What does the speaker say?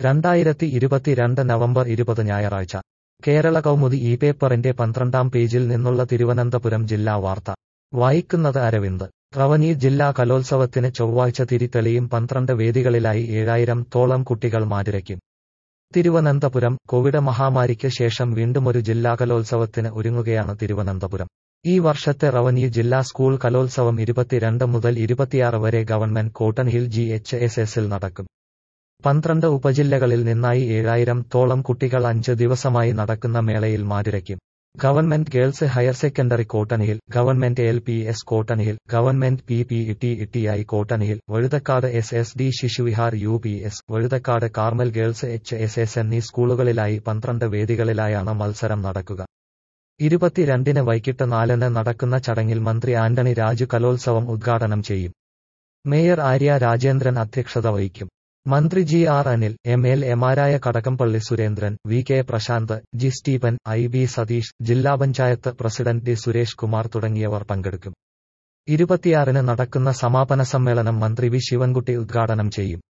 2022 November 20 ഞായറാഴ്ച കേരള കൗമുദി ഈ പേപ്പറിന്റെ 12-ാം പേജിൽ നിന്നുള്ള തിരുവനന്തപുരം ജില്ലാ വാർത്ത വായിക്കുന്നത് അരവിന്ദ്. റവന്യൂ ജില്ലാ കലോത്സവത്തിന് ചൊവ്വാഴ്ച തിരിതെളിയും. 12 വേദികളിലായി 7000-തോളം കുട്ടികൾ മാറ്റുരയ്ക്കും. തിരുവനന്തപുരം. കോവിഡ് മഹാമാരിക്ക് ശേഷം വീണ്ടുമൊരു ജില്ലാ കലോത്സവത്തിന് ഒരുങ്ങുകയാണ് തിരുവനന്തപുരം. ഈ വർഷത്തെ റവന്യൂ ജില്ലാ സ്കൂൾ കലോത്സവം 22 മുതൽ 26 വരെ ഗവൺമെന്റ് കോട്ടൺ ഹിൽ GHSSൽ നടക്കും. 12 ഉപജില്ലകളിൽ നിന്നായി 7000-തോളം കുട്ടികൾ 5 ദിവസമായി നടക്കുന്ന മേളയിൽ മാറ്റുരയ്ക്കും. Government girls higher secondary cotton hill, government LPS cotton hill, government PPETI cotton hill, Vazhuthacaud SSD Shishuvihar UPS, Vazhuthacaud Carmel girls HSS എന്നീ സ്കൂളുകളിലായി 12 വേദികളിലായാണ് മത്സരം നടക്കുക. 22-ന് വൈകിട്ട് 4-ന് നടക്കുന്ന ചടങ്ങിൽ മന്ത്രി ആന്റണി രാജു കലോത്സവം ഉദ്ഘാടനം ചെയ്യും. മേയർ ആര്യ രാജേന്ദ്രൻ അധ്യക്ഷത വഹിക്കും. മന്ത്രി GR അനിൽ, MLAമാരായ Kadakampally Surendran, VK Prasanth, G Stephen, IB Satheesh, ജില്ലാ പഞ്ചായത്ത് പ്രസിഡന്റ് D സുരേഷ് കുമാർ തുടങ്ങിയവർ പങ്കെടുക്കും. 26-ന് നടക്കുന്ന സമാപന സമ്മേളനം മന്ത്രി വി ശിവൻകുട്ടി ഉദ്ഘാടനം ചെയ്യും.